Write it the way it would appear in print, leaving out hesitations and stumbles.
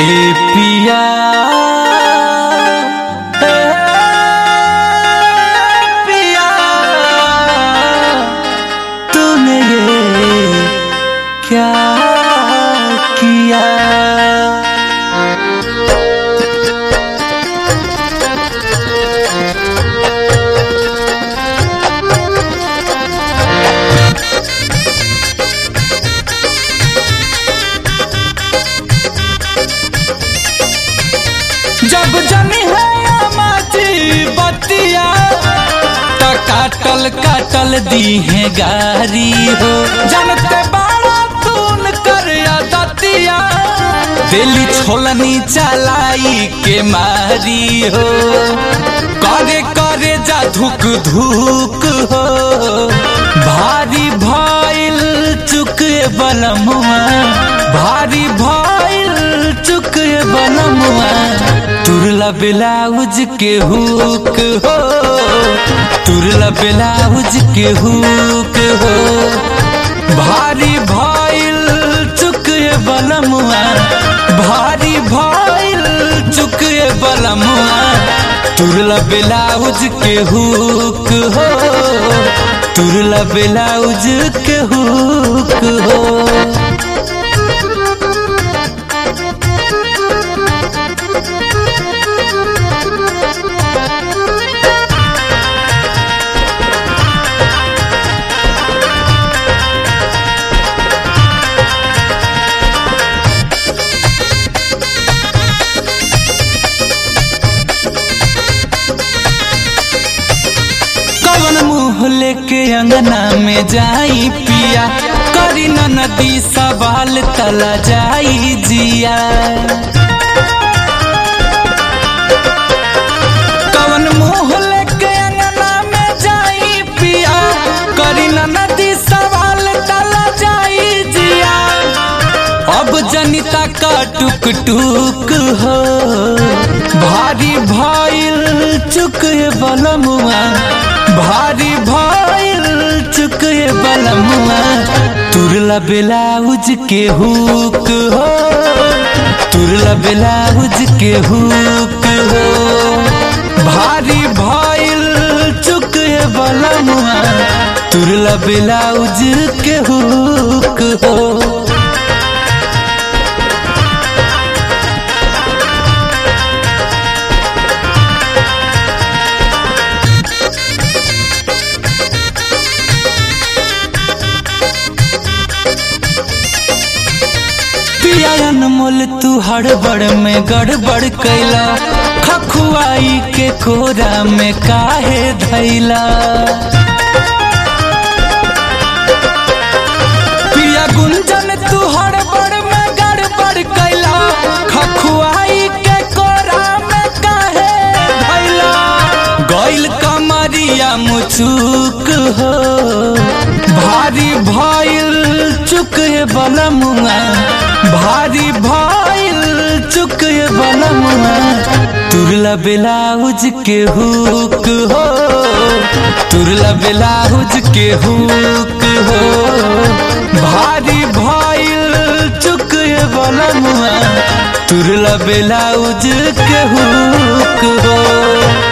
ए पिया ए पिया तूने ये क्या किया। जब जमी है माची बतिया तो काटल काटल दी है गारी हो। जानते बाड़ा तून कर दतिया दिली छोलनी चलाई के मारी हो। करे करे जा धुक धुक हो भारी भइल चुके बलमुआ भारी भइल चुके बलमुआ। तुरला ब्लाउज के हुक हो तुरला ब्लाउज के हुक हो भारी भइल चुके बलमुआ भारी भइल चुके बलमुआ। तुरला ब्लाउज के हुक हो तुरला ब्लाउज के हुक हो। मुँह लेके अंगना में जाई पिया करी नदी सवाल तला जाई जिया। कवन मुँह लेके अंगना में जाई पिया करी नदी सवाल तला जाई जिया। अब जनिता का टुक टुक हो भारी भइल चुके बलमुआ भारी भइल चुके बलमुआ। तुरला ब्लाउज के हुक हो तुरला ब्लाउज के हुक हो भारी भइल चुके बलमुआ। तुरला ब्लाउज के हुक हो। अनमोल तू हड़बड़ में गड़बड़ कैला खखुआई के कोरा में काहे धैला। पिया गुंजन तू हड़बड़ में गड़बड़ कैला खखुआई के कोरा में काहे धैला। गइल कमरिया मुचुक हो भारी भइल चुके बलमुआ भारी भइल चुके बलमुआ। तुरला ब्लाउज के हुक हो तुरला ब्लाउज के हुक हो भारी भइल चुके बलमुआ। तुरला ब्लाउज के हुक हो।